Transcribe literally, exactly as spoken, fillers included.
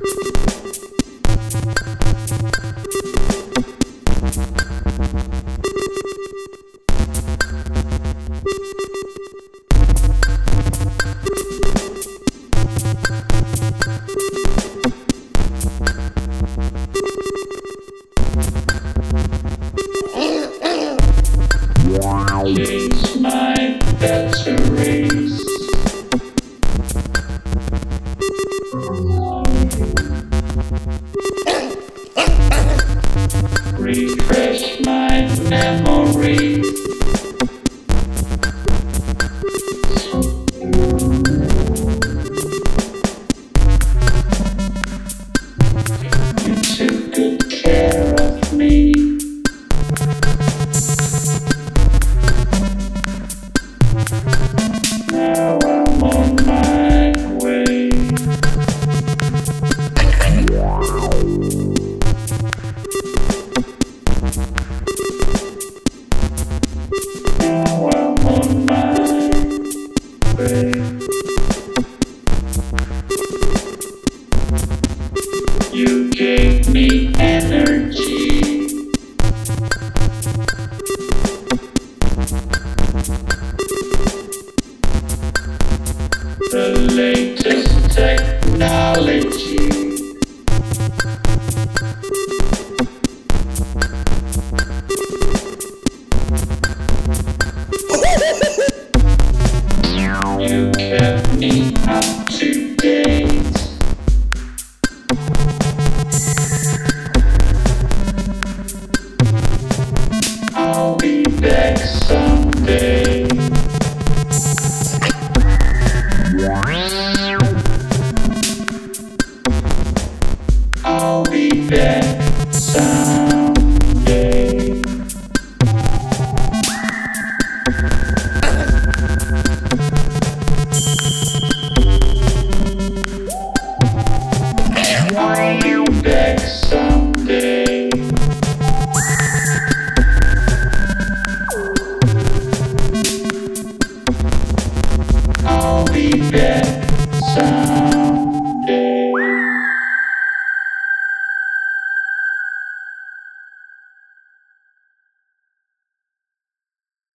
Change my batteries. Refresh my memories. You took good care of me. Now I'm on my way. Now I'm on my way. You gave me energy. The latest technology. You kept me up to date. I'll be back someday. I'll be back.